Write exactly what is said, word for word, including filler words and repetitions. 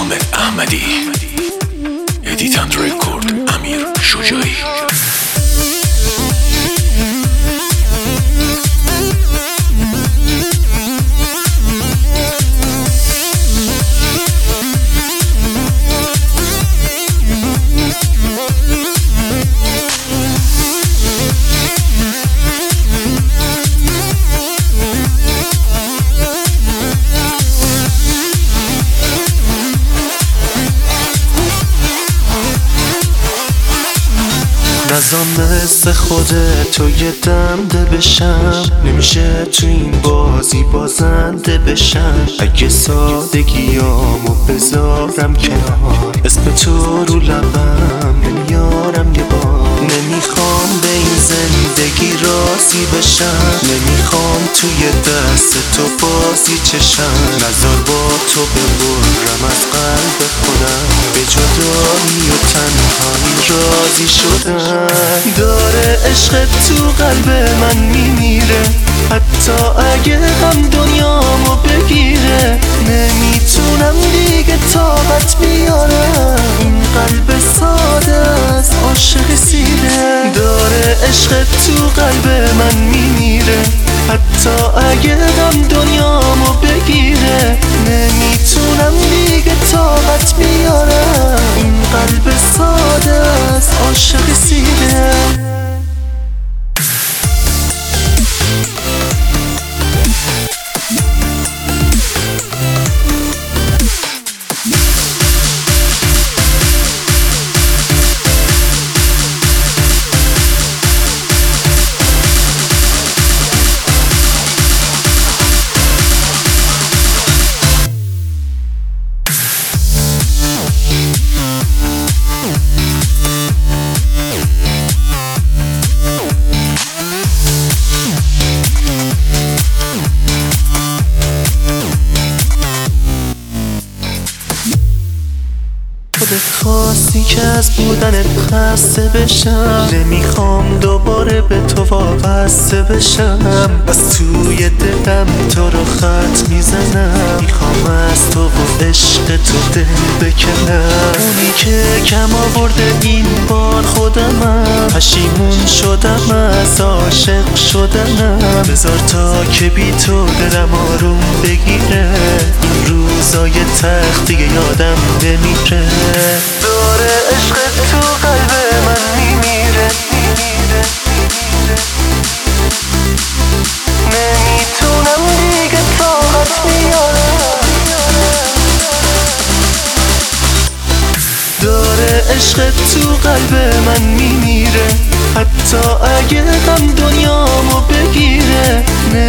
حامد احمدی، ادیتاند رکورد، امیر شجاعی. نظام مثل خودت تو یه دمده بشم، نمیشه تو این بازی بازنده بشم. اگه سادگیامو بذارم کنار، اسم تو رو لبم نمیارم یه بار. نمیخوام به این زندگی راضی بشم، نمیخوام توی دست تو بازی چشم. نظر با تو ببرم از قلب خودم، به جدایی و تنهایی راضی شدم. داره عشق تو قلب من میمیره، حتی اگه هم دنیامو بگیره. نمیتونم دیگه طاقت بیارم، این قلب ساده از عاشق سیره. داره عشق تو قلب من میمیره، حتی اگه هم دنیامو بگیره. نمیتونم دیگه طاقت بیارم، این قلب ساده از عاشق سیره. خودت خواستی که از بودنت خسته بشم، نمیخوام دوباره به تو وابسته بشم. از توی دلم تو رو خط میزنم، میخوام از تو و عشق تو دل بکنم. اونی که کم آورده این بار خودمم، پشیمون شدم از عاشق شدنم. بذار تا که بی تو دلم آروم بگیره، این روزای تخت دیگه یادم نمیره. داره عشق تو قلب من میمیره، نمیتونم دیگه طاقت بیارم. داره عشق تو قلب من میمیره، حتی اگه هم دنیامو بگیره.